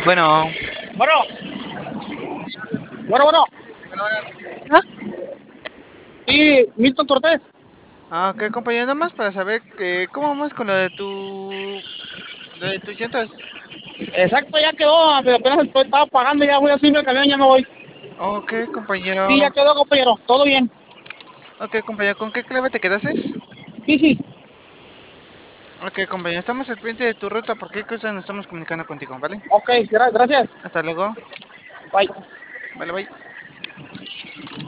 Bueno, Bueno, bueno. ¿ah? Sí, Milton Cortés. Ok, compañero, nada más para saber cómo vamos con lo de tus llantas. Exacto, ya quedó, pero apenas estaba pagando, ya voy a subirme al camión, ya me voy. Ok, Sí, ya compañero. quedó, compañero, todo bien. Ok, compañero, ¿con qué clave te quedaste? Sí. Ok, compañero, estamos al pendiente de tu ruta. ¿Por qué cosa nos estamos comunicando contigo, vale? Ok, gracias. Hasta luego. Bye. Vale, bye.